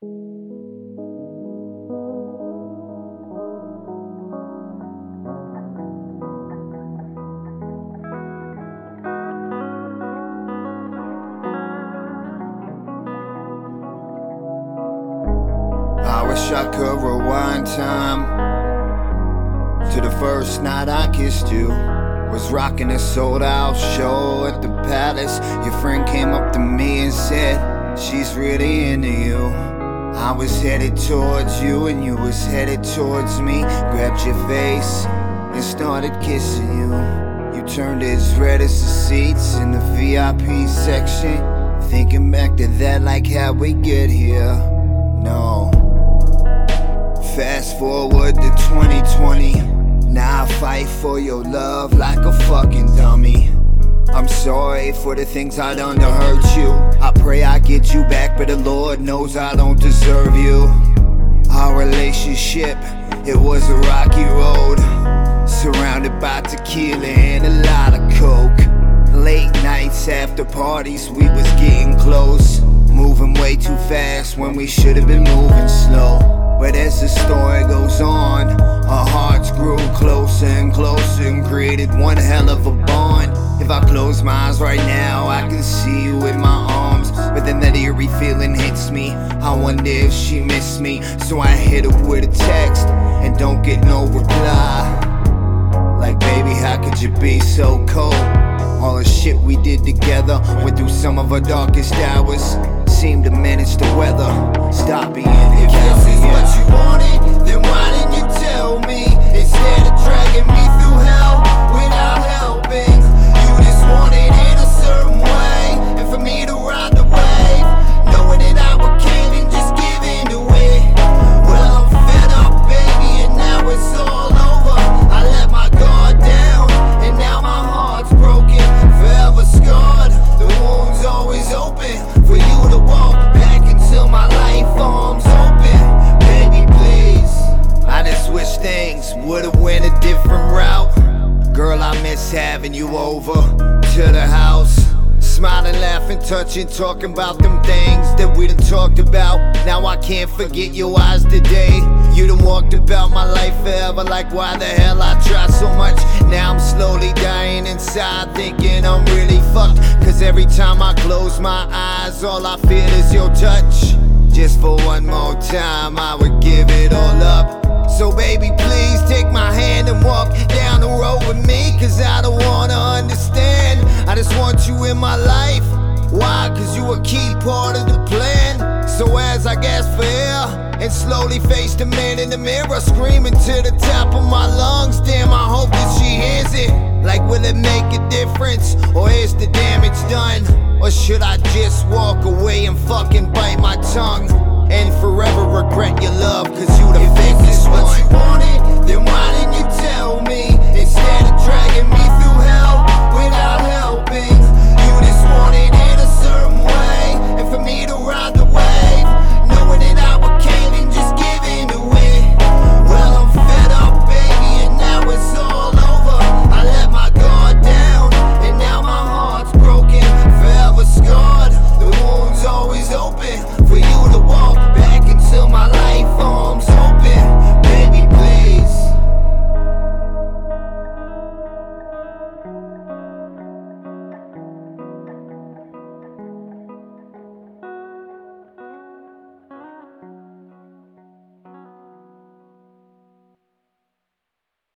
I wish I could rewind time to the first night I kissed you. Was rocking a sold out show at the Palace. Your friend came up to me and said she's really into you. I was headed towards you and you was headed towards me. Grabbed your face and started kissing you. You turned as red as the seats in the VIP section. Thinking back to that, like how'd we get here? No. Fast forward to 2020. Now I fight for your love like a fucking dummy. I'm sorry for the things I done to hurt you. I pray I get you back, but the Lord knows I don't deserve you. Our relationship, it was a rocky road, surrounded by tequila and a lot of coke. Late nights after parties, we was getting close, moving way too fast when we should have been moving slow. But as the story goes on, our hearts grew closer and closer and created one hell of a bond. If I close my eyes right now, I can see you in my arms. But then that eerie feeling hits me. I wonder if she missed me. So I hit her with a text and don't get no reply. Like, baby, how could you be so cold? All the shit we did together, went through some of our darkest hours, seemed to manage the weather. Stop being the coward. If this is what you wanted, then why didn't you tell me? Instead of dragging me through hell without helping, you just wanted it a certain way, and for me to ride the wave, knowing that I would cave and just give into it. Well, I'm fed up, baby, and now it's all over. I let my guard down, and now my heart's broken, forever scarred. The wound's always open for you to walk back until my life arms open. Baby, please. I just wish things would've went a different route. Girl, I miss having you over to the house, smiling, laughing, touching, talking about them things that we done talked about. Now I can't forget your eyes today. You done walked about my life forever, like why the hell I try so much. Now I'm slowly dying inside, thinking I'm really fucked. Cause every time I close my eyes, all I feel is your touch. Just for one more time, I would give it all up. So baby, please take my hand and walk down the road with me. Cause I don't wanna understand, I just want you in my life. Why? Cause you a key part of the plan. So as I gasp for air and slowly face the man in the mirror, screaming to the top of my lungs, damn, I hope that she hears it. Like, will it make a difference, or is the damage done? Or should I just walk away and fucking bite my tongue and forever regret your love? Cause you the fakest one. If this is what you wanted,